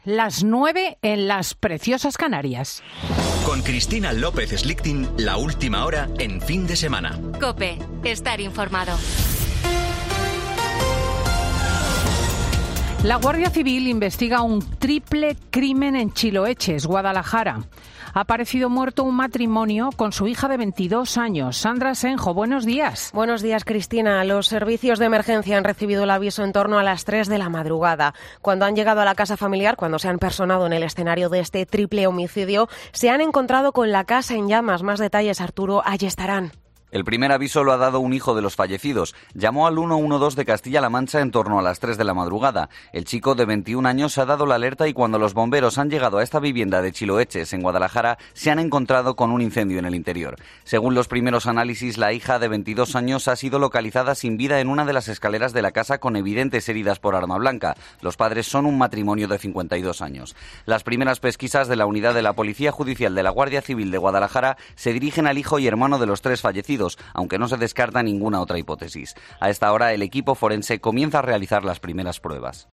Las 9 en las preciosas Canarias. Con Cristina López Slichting, la última hora en fin de semana. COPE, estar informado. La Guardia Civil investiga un triple crimen en Chiloeches, Guadalajara. Ha aparecido muerto un matrimonio con su hija de 22 años. Sandra Senjo, buenos días. Buenos días, Cristina. Los servicios de emergencia han recibido el aviso en torno a las 3 de la madrugada. Cuando han llegado a la casa familiar, cuando se han personado en el escenario de este triple homicidio, se han encontrado con la casa en llamas. Más detalles, Arturo Ayestarán. El primer aviso lo ha dado un hijo de los fallecidos. Llamó al 112 de Castilla-La Mancha en torno a las 3 de la madrugada. El chico de 21 años ha dado la alerta y cuando los bomberos han llegado a esta vivienda de Chiloeches, en Guadalajara, se han encontrado con un incendio en el interior. Según los primeros análisis, la hija de 22 años ha sido localizada sin vida en una de las escaleras de la casa con evidentes heridas por arma blanca. Los padres son un matrimonio de 52 años. Las primeras pesquisas de la unidad de la Policía Judicial de la Guardia Civil de Guadalajara se dirigen al hijo y hermano de los 3 fallecidos, aunque no se descarta ninguna otra hipótesis. A esta hora, el equipo forense comienza a realizar las primeras pruebas.